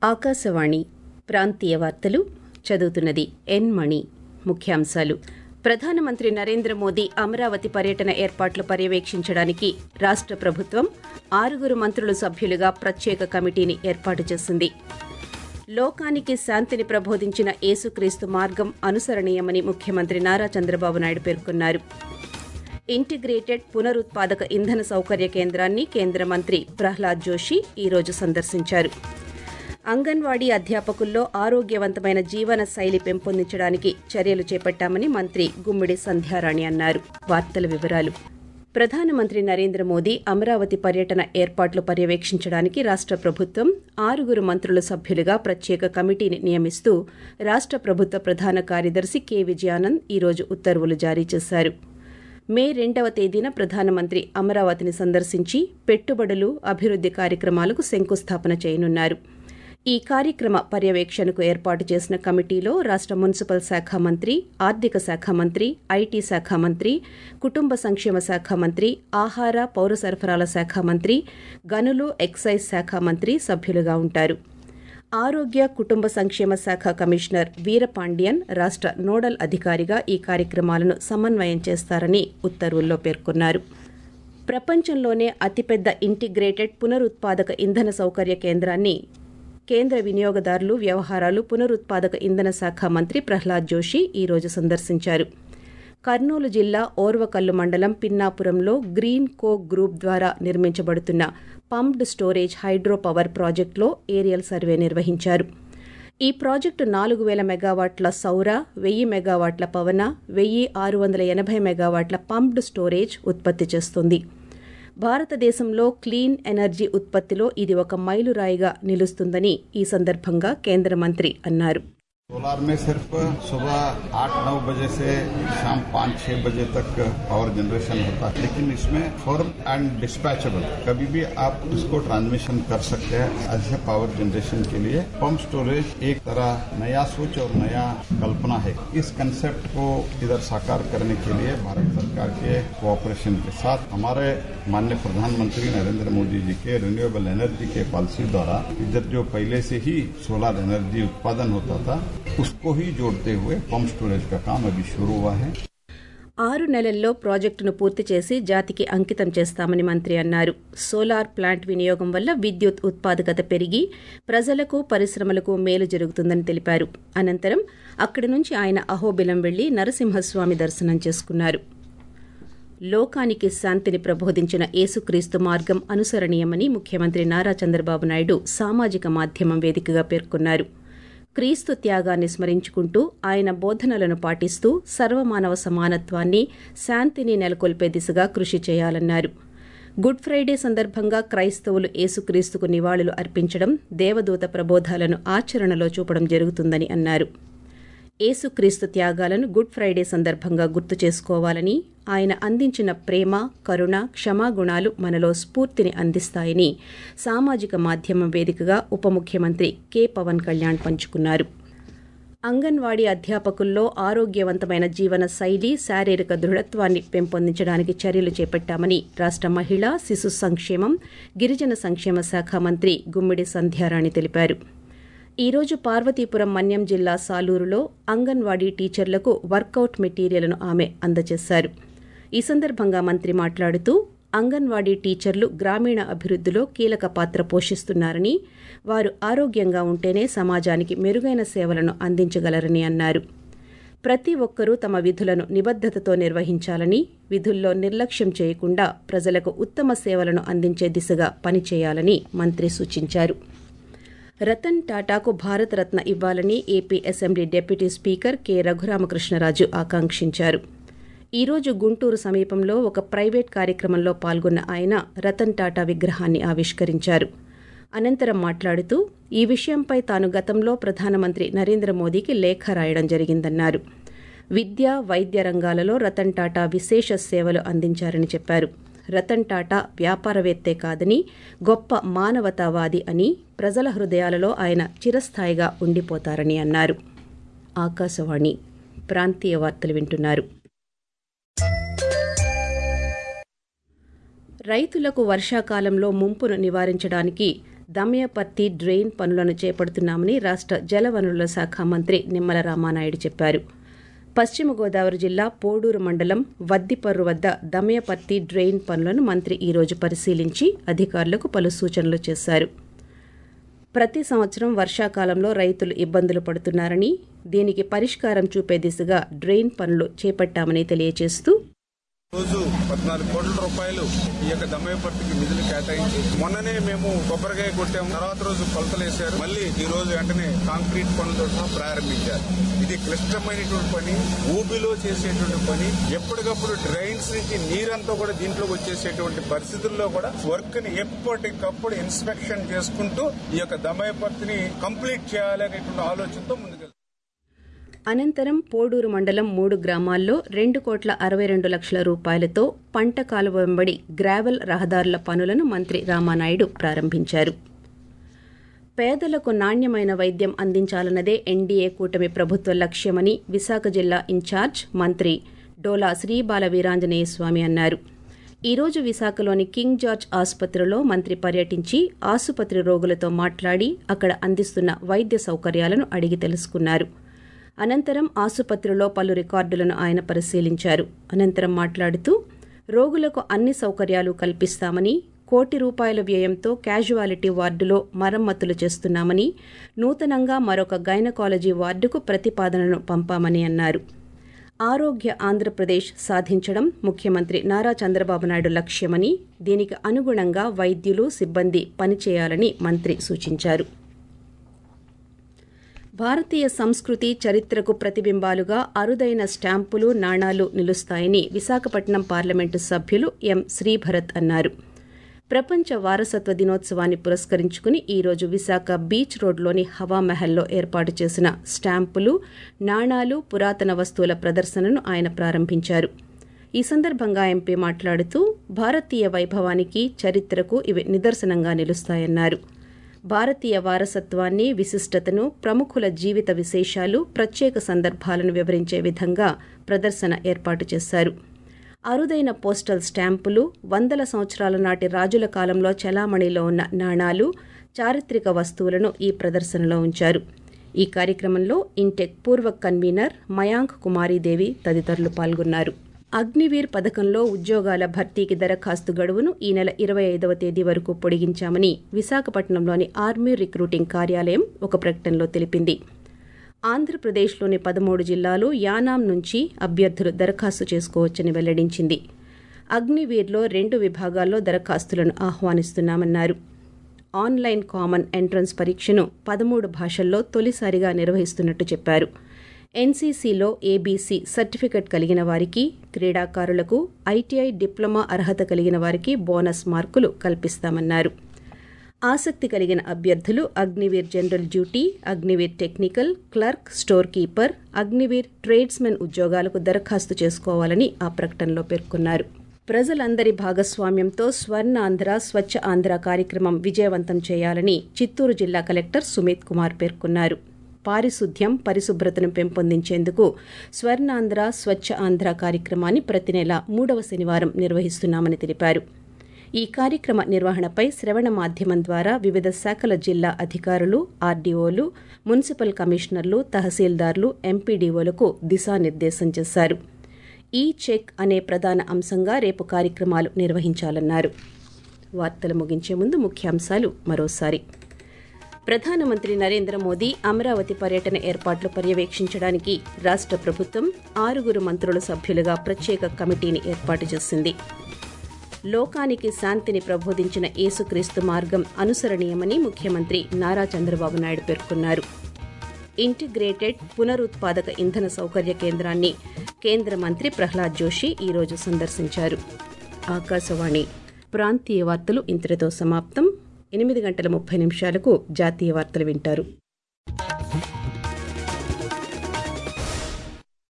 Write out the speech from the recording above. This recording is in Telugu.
ఆకాశవాణి ప్రాంతీయ వార్తలు చదువుతున్నది ఎన్ మణి. ముఖ్యాంశాలు: ప్రధానమంత్రి నరేంద్ర మోదీ అమరావతి పర్యటన ఏర్పాట్లు పర్యవేక్షించడానికి రాష్ట్ర ప్రభుత్వం 6 మంత్రుల సభ్యులుగా ప్రత్యేక కమిటీని ఏర్పాటు చేసింది. లోకానికి శాంతిని ప్రబోధించిన యేసుక్రీస్తు మార్గం అనుసరణీయమని ముఖ్యమంత్రి నారా చంద్రబాబు నాయుడు పేర్కొన్నారు. ఇంటిగ్రేటెడ్ పునరుత్పాదక ఇంధన సౌకర్య కేంద్రాన్ని కేంద్ర మంత్రి ప్రహ్లాద్ జోషి ఈరోజు సందర్శించారు. అంగన్వాడీ అధ్యాపకుల్లో ఆరోగ్యవంతమైన జీవన శైలి పెంపొందించడానికి చర్యలు చేపట్టామని మంత్రి గుమ్మిడి సంధ్యారాణి అన్నారు. వార్తల వివరాలు: ప్రధానమంత్రి నరేంద్ర మోదీ అమరావతి పర్యటన ఏర్పాట్లు పర్యవేక్షించడానికి రాష్ట్ర ప్రభుత్వం 6 మంత్రుల సభ్యులుగా ప్రత్యేక కమిటీని నియమిస్తూ రాష్ట్ర ప్రభుత్వ ప్రధాన కార్యదర్శి కె. విజయానంద్ ఈరోజు ఉత్తర్వులు జారీ చేశారు. మే 2వ తేదీన ప్రధానమంత్రి అమరావతిని సందర్శించి పెట్టుబడులు, అభివృద్ది కార్యక్రమాలకు శంకుస్థాపన చేయనున్నారు. ఈ కార్యక్రమ పర్యవేక్షణకు ఏర్పాటు చేసిన కమిటీలో రాష్ట్ర మున్సిపల్ శాఖ మంత్రి, ఆర్థిక శాఖ మంత్రి, ఐటీ శాఖ మంత్రి, కుటుంబ సంక్షేమ శాఖ మంత్రి, ఆహార, పౌర సరఫరాల శాఖ మంత్రి, గనులు, ఎక్సైజ్ శాఖ మంత్రి సభ్యులుగా ఉంటారు. ఆరోగ్య, కుటుంబ సంక్షేమ శాఖ కమిషనర్ వీరపాండియన్ రాష్ట్ర నోడల్ అధికారిగా ఈ కార్యక్రమాలను సమన్వయం చేస్తారని ఉత్తర్వుల్లో పేర్కొన్నారు. ప్రపంచంలోనే అతిపెద్ద ఇంటిగ్రేటెడ్ పునరుత్పాదక ఇంధన సౌకర్య కేంద్రాన్ని కేంద్ర వినియోగదారులు, వ్యవహారాలు, పునరుత్పాదక ఇంధన శాఖ మంత్రి ప్రహ్లాద్ జోషి ఈరోజు సందర్శించారు. కర్నూలు జిల్లా ఓర్వకల్లు మండలం పిన్నాపురంలో గ్రీన్ కోక్ గ్రూప్ ద్వారా నిర్మించబడుతున్న పంప్డ్ స్టోరేజ్ హైడ్రో పవర్ ప్రాజెక్టులో ఏరియల్ సర్వే నిర్వహించారు. ఈ ప్రాజెక్టు 4000 మెగావాట్ల సౌర, 1000 మెగావాట్ల పవన, 1680 మెగావాట్ల పంప్డ్ స్టోరేజ్ ఉత్పత్తి చేస్తుంది. భారతదేశంలో క్లీన్ ఎనర్జీ ఉత్పత్తిలో ఇది ఒక మైలురాయిగా నిలుస్తుందని ఈ సందర్భంగా కేంద్ర మంత్రి అన్నారు. सोलार में सिर्फ सुबह 8-9 बजे से शाम 5-6 बजे तक पावर जनरेशन होता है, लेकिन इसमें फर्म एंड डिस्पैचेबल कभी भी आप इसको ट्रांसमिशन कर सकते हैं. ऐसे पावर जनरेशन के लिए पंप स्टोरेज एक तरह नया सोच और नया कल्पना है. इस कंसेप्ट को इधर साकार करने के लिए भारत सरकार के कोऑपरेशन के साथ हमारे माननीय प्रधानमंत्री नरेंद्र मोदी जी के रिन्यूएबल एनर्जी के पॉलिसी द्वारा इधर जो पहले से ही सोलर एनर्जी उत्पादन होता था उसको ही जोड़ते हुए पंप स्टोरेज का काम अभी शुरू हुआ है. 6 నెలల్లో ప్రాజెక్టును పూర్తి చేసి జాతికి అంకితం చేస్తామని మంత్రి అన్నారు. సోలార్ ప్లాంట్ వినియోగం వల్ల విద్యుత్ ఉత్పాదకత పెరిగి ప్రజలకు, పరిశ్రమలకు మేలు జరుగుతుందని తెలిపారు. అనంతరం అక్కడి నుంచి ఆయన అహోబిలం వెళ్లి నరసింహస్వామి దర్శనం చేసుకున్నారు. లోకానికి శాంతిని ప్రబోధించిన యేసుక్రీస్తు మార్గం అనుసరణీయమని ముఖ్యమంత్రి నారా చంద్రబాబు నాయుడు సామాజిక మాధ్యమం వేదికగా పేర్కొన్నారు. క్రీస్తు త్యాగాన్ని స్మరించుకుంటూ ఆయన బోధనలను పాటిస్తూ సర్వమానవ సమానత్వాన్ని, శాంతిని నెలకొల్పే దిశగా కృషి చేయాలన్నారు. గుడ్ ఫ్రైడే సందర్భంగా క్రైస్తవులు యేసుక్రీస్తుకు నివాళులు అర్పించడం, దేవదూత ప్రబోధాలను ఆచరణలో చూపడం జరుగుతుందని అన్నారు. యేసుక్రీస్తు త్యాగాలను గుడ్ ఫ్రైడే సందర్భంగా గుర్తు చేసుకోవాలని, ఆయన అందించిన ప్రేమ, కరుణ, క్షమాగుణాలు మనలో స్ఫూర్తిని అందిస్తాయని సామాజిక మాధ్యమం వేదికగా ఉప ముఖ్యమంత్రి కె. పవన్ కళ్యాణ్ పంచుకున్నారు. అంగన్వాడీ అధ్యాపకుల్లో ఆరోగ్యవంతమైన జీవన శైలి, శారీరక దృఢత్వాన్ని పెంపొందించడానికి చర్యలు చేపట్టామని రాష్ట్ర మహిళా, శిశు సంక్షేమం, గిరిజన సంక్షేమ శాఖ మంత్రి గుమ్మిడి సంధ్యారాణి తెలిపారు. ఈరోజు పార్వతీపురం మన్యం జిల్లా సాలూరులో అంగన్వాడీ టీచర్లకు వర్కౌట్ మెటీరియల్ను ఆమె అందజేశారు. ఈ సందర్భంగా మంత్రి మాట్లాడుతూ అంగన్వాడీ టీచర్లు గ్రామీణ అభివృద్ధిలో కీలక పాత్ర పోషిస్తున్నారని, వారు ఆరోగ్యంగా ఉంటేనే సమాజానికి మెరుగైన సేవలను అందించగలరని అన్నారు. ప్రతి ఒక్కరూ తమ విధులను నిబద్ధతతో నిర్వహించాలని, విధుల్లో నిర్లక్ష్యం చేయకుండా ప్రజలకు ఉత్తమ సేవలను అందించే దిశగా పనిచేయాలని మంత్రి సూచించారు. రతన్ టాటాకు భారతరత్న ఇవ్వాలని AP assembly deputy speaker K. Raghuramakrishnaraju ఆకాంక్షించారు. ఈరోజు గుంటూరు సమీపంలో ఒక ప్రైవేట్ కార్యక్రమంలో పాల్గొన్న ఆయన రతన్ టాటా విగ్రహాన్ని ఆవిష్కరించారు. అనంతరం మాట్లాడుతూ ఈ విషయంపై తాను గతంలో ప్రధానమంత్రి నరేంద్ర మోదీకి లేఖ రాయడం జరిగిందన్నారు. విద్య, వైద్య రంగాలలో రతన్ టాటా విశేష సేవలు అందించారని చెప్పారు. రతన్ టాటా వ్యాపారవేత్తే కాదని గొప్ప మానవతావాది అని, ప్రజల హృదయాలలో ఆయన చిరస్థాయిగా ఉండిపోతారని అన్నారు. ఆకాశవాణి ప్రాంతీయ వార్తలు వింటున్నారు. రైతులకు వర్షాకాలంలో ముంపును నివారించడానికి దమయపర్తి డ్రెయిన్ పనులను చేపడుతున్నామని రాష్ట్ర జలవనరుల శాఖ మంత్రి నిమ్మల రామానాయుడు చెప్పారు. పశ్చిమ గోదావరి జిల్లా పోడూరు మండలం వద్దిపర్రు వద్ద దమయపర్తి డ్రెయిన్ పనులను మంత్రి ఈరోజు పరిశీలించి అధికారులకు పలు సూచనలు చేశారు. ప్రతి సంవత్సరం వర్షాకాలంలో రైతులు ఇబ్బందులు పడుతున్నారని, దీనికి పరిష్కారం చూపే దిశగా డ్రెయిన్ పనులు చేపట్టామని తెలియజేస్తూ రోజు 14 కోట్ల రూపాయలు ఈ యొక్క దమయపర్తికి నిధులు కేటాయించి మొన్ననే మేము కొబ్బరికాయ కొట్టాము. తర్వాత రోజు కొలతలు వేశారు. మళ్ళీ ఈ రోజు వెంటనే కాంక్రీట్ పనులతో ప్రారంభించారు. ఇది క్లిష్టమైనటువంటి పని, ఊబిలో చేసేటువంటి పని. ఎప్పటికప్పుడు డ్రైన్స్ నుంచి నీరంతా కూడా దీంట్లోకి వచ్చేసేటువంటి పరిస్థితుల్లో కూడా వర్క్ ని ఎప్పటికప్పుడు ఇన్స్పెక్షన్ చేసుకుంటూ ఈ యొక్క దమయపర్తిని కంప్లీట్ చేయాలనేటువంటి ఆలోచనతో ముందుకెళ్తారు. అనంతరం పోడూరు మండలం 3 గ్రామాల్లో 2,62 లక్షల రూపాయలతో పంట కాలువ వెంబడి గ్రావెల్ రహదారుల పనులను మంత్రి రామానాయుడు ప్రారంభించారు. పేదలకు నాణ్యమైన వైద్యం అందించాలన్నదే ఎన్డీఏ కూటమి ప్రభుత్వ లక్ష్యమని విశాఖ జిల్లా ఇన్ఛార్జ్ మంత్రి డోలా శ్రీబాల వీరాంజనేయ స్వామి అన్నారు. ఈరోజు విశాఖలోని కింగ్ జార్జ్ ఆసుపత్రిలో మంత్రి పర్యటించి ఆసుపత్రి రోగులతో మాట్లాడి అక్కడ అందిస్తున్న వైద్య సౌకర్యాలను అడిగి తెలుసుకున్నారు. అనంతరం ఆసుపత్రిలో పలు రికార్డులను ఆయన పరిశీలించారు. అనంతరం మాట్లాడుతూ రోగులకు అన్ని సౌకర్యాలు కల్పిస్తామని, ₹1,00,00,000 వ్యయంతో క్యాజువాలిటీ వార్డులో మరమ్మతులు చేస్తున్నామని, నూతనంగా మరొక గైనకాలజీ వార్డుకు ప్రతిపాదనను పంపామని అన్నారు. ఆరోగ్య ఆంధ్రప్రదేశ్ సాధించడం ముఖ్యమంత్రి నారా చంద్రబాబు నాయుడు లక్ష్యమని, దీనికి అనుగుణంగా వైద్యులు, సిబ్బంది పనిచేయాలని మంత్రి సూచించారు. భారతీయ సంస్కృతి, చరిత్రకు ప్రతిబింబాలుగా అరుదైన స్టాంపులు, నాణాలు నిలుస్తాయని విశాఖపట్నం పార్లమెంటు సభ్యులు ఎం. శ్రీభరత్ అన్నారు. ప్రపంచ వారసత్వ దినోత్సవాన్ని పురస్కరించుకుని ఈరోజు విశాఖ బీచ్ రోడ్లోని హవామహల్లో ఏర్పాటు చేసిన స్టాంపులు, నాణాలు, పురాతన వస్తువుల ప్రదర్శనను ఆయన ప్రారంభించారు. ఈ సందర్భంగా ఎంపీ మాట్లాడుతూ భారతీయ వైభవానికి, చరిత్రకు ఇవి నిదర్శనంగా నిలుస్తాయన్నారు. భారతీయ వారసత్వాన్ని, విశిష్టతను, ప్రముఖుల జీవిత విశేషాలు, ప్రత్యేక సందర్భాలను వివరించే విధంగా ప్రదర్శన ఏర్పాటు చేశారు. అరుదైన పోస్టల్ స్టాంపులు, 100 సంవత్సరాల నాటి రాజుల కాలంలో చలామణిలో ఉన్న నాణాలు, చారిత్రక వస్తువులను ఈ ప్రదర్శనలో ఉంచారు. ఈ కార్యక్రమంలో ఇంటెక్ పూర్వ కన్వీనర్ మయాంక్ కుమారీదేవి తదితరులు పాల్గొన్నారు. అగ్నివీర్ పథకంలో ఉద్యోగాల భర్తీకి దరఖాస్తు గడువును ఈ నెల 25వ తేదీ వరకు పొడిగించామని విశాఖపట్నంలోని ఆర్మీ రిక్రూటింగ్ కార్యాలయం ఒక ప్రకటనలో తెలిపింది. ఆంధ్రప్రదేశ్లోని 13 జిల్లాలు, యానాం నుంచి అభ్యర్థులు దరఖాస్తు చేసుకోవచ్చని వెల్లడించింది. అగ్నివీర్లో 2 విభాగాల్లో దరఖాస్తులను ఆహ్వానిస్తున్నామన్నారు. ఆన్లైన్ కామన్ ఎంట్రన్స్ పరీక్షను 13 భాషల్లో తొలిసారిగా నిర్వహిస్తున్నట్టు చెప్పారు. ఎన్సీసీలో ఏబీసీ సర్టిఫికెట్ కలిగిన వారికి, క్రీడాకారులకు, ఐటీఐ డిప్లొమా అర్హత కలిగిన వారికి బోనస్ మార్కులు కల్పిస్తామన్నారు. ఆసక్తి కలిగిన అభ్యర్థులు Agniveer general duty, Agniveer technical, clerk, store keeper, Agniveer tradesmen ఉద్యోగాలకు దరఖాస్తు చేసుకోవాలని ఆ ప్రకటనలో పేర్కొన్నారు. ప్రజలందరి భాగస్వామ్యంతో స్వర్ణాంధ్ర, స్వచ్ఛ ఆంధ్ర కార్యక్రమం విజయవంతం చేయాలని చిత్తూరు జిల్లా కలెక్టర్ సుమిత్ కుమార్ పేర్కొన్నారు. పారిశుద్ధ్యం, పరిశుభ్రతను పెంపొందించేందుకు స్వర్ణాంధ్ర, స్వచ్ఛ ఆంధ్ర కార్యక్రమాన్ని ప్రతి నెల 3వ శనివారం నిర్వహిస్తున్నామని తెలిపారు. ఈ కార్యక్రమ నిర్వహణపై శ్రవణ మాధ్యమం ద్వారా వివిధ శాఖల జిల్లా అధికారులు, ఆర్డీఓలు, మున్సిపల్ కమిషనర్లు, తహసీల్దార్లు, ఎంపీడీఓలకు దిశానిర్దేశం చేశారు. ఈ చెక్ అనే ప్రధాన అంశంగా రేపు కార్యక్రమాలు నిర్వహించాలన్నారు. వార్తలు ముగించే ముందు ముఖ్యాంశాలు మరోసారి. ప్రధానమంత్రి నరేంద్ర మోదీ అమరావతి పర్యటన ఏర్పాట్లు పర్యవేక్షించడానికి రాష్ట్ర ప్రభుత్వం 6 మంత్రుల సభ్యులుగా ప్రత్యేక కమిటీని ఏర్పాటు చేసింది. లోకానికి శాంతిని ప్రబోధించిన యేసుక్రీస్తు మార్గం అనుసరణీయమని ముఖ్యమంత్రి నారా చంద్రబాబు నాయుడు పేర్కొన్నారు. ఇంటిగ్రేటెడ్ పునరుత్పాదక ఇంధన సౌకర్య కేంద్రాన్ని కేంద్ర మంత్రి ప్రహ్లాద్ జోషి ఈరోజు సందర్శించారు. ఆకాశవాణి ప్రాంతీయ వార్తలు ఇంతటితో సమాప్తం. 8:30 జాతీయ వార్తలు వింటారు.